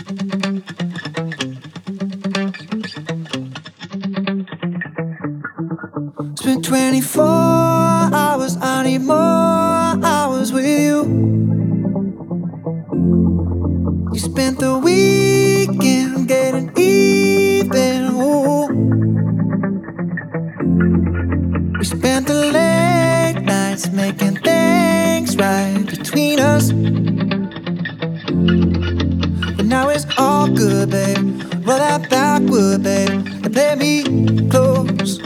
Spent 24 hours, I need more hours with you. You spent the weekend getting even, ooh. We spent the late nights making things right between us. But now it's all good, babe. Roll that backward, babe, and play me close.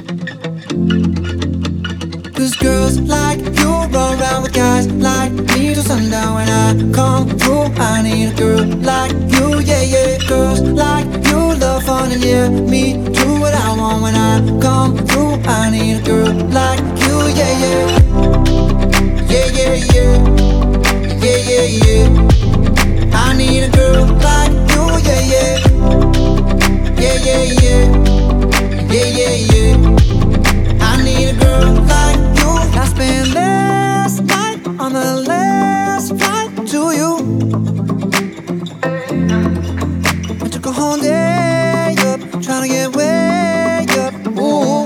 Cause girls like you run around with guys like me till sundown. When I come through, I need a girl like you, yeah, yeah. Girls like you love fun and yeah, me do what I want. When I come through, I need a girl like you, yeah, yeah. Yeah, yeah, yeah. Yeah, yeah, yeah. I need a girl like you, yeah, yeah. Yeah, yeah, yeah. Yeah, yeah, yeah. I need a girl like you. I spent last night on the last flight to you. I took a whole day up, trying to get way up, ooh.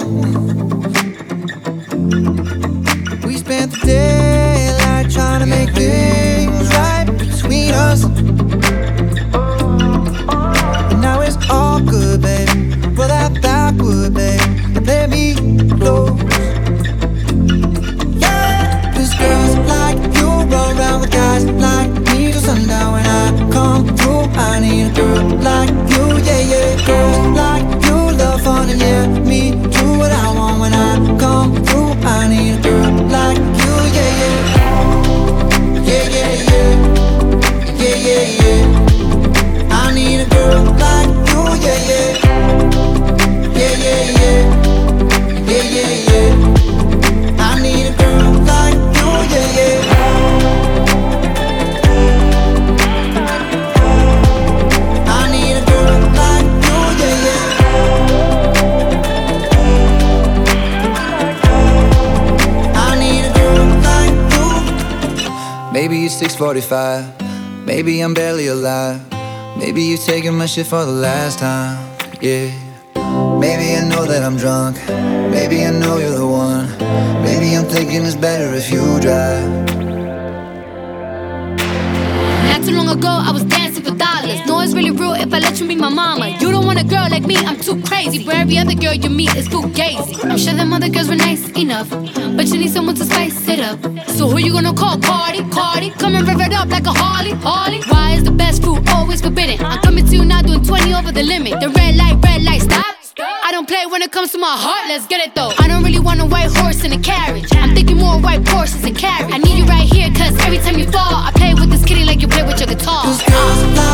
We spent the daylight trying to make things right between us. And now it's all good, babe. Roll that backward, babe, and play me close. Yeah, cause girls like you run around with guys like me till sundown. When I come through, I need a girl like you, yeah, yeah. Girls like you love fun and yeah, me do what I want. When I come through, I need a girl like you, yeah, yeah. Yeah, yeah, yeah. Yeah, yeah, yeah. I need a girl like you, yeah, yeah. Yeah, yeah, yeah. Yeah, yeah, yeah. I need a girl like you, yeah, yeah. I need a girl like you, yeah, yeah. I need a girl like you. Maybe it's 6:45. Maybe I'm barely alive. Maybe you're taking my shit for the last time, yeah. Maybe I know that I'm drunk. Maybe I know you're the one. Maybe I'm thinking it's better if you drive. Not too long ago, I was dancing for dollars. No, it's really real if I let you be my mama. You don't want a girl like me, I'm too crazy. Where every other girl you meet is fugazi. I'm sure them other girls were nice enough, but you need someone to spice it up. So who you gonna call? Cardi, Cardi. Come and rev it up like a Harley, Harley. Why is the best fruit always forbidden? I'm coming to you now doing 20 over the limit. The red light, stop. I don't play when it comes to my heart, let's get it though. I don't really want a white horse in a carriage. I'm thinking more white horses and carriage. I need you right here, cause every time you fall, I play with this kitty like you play with your guitar.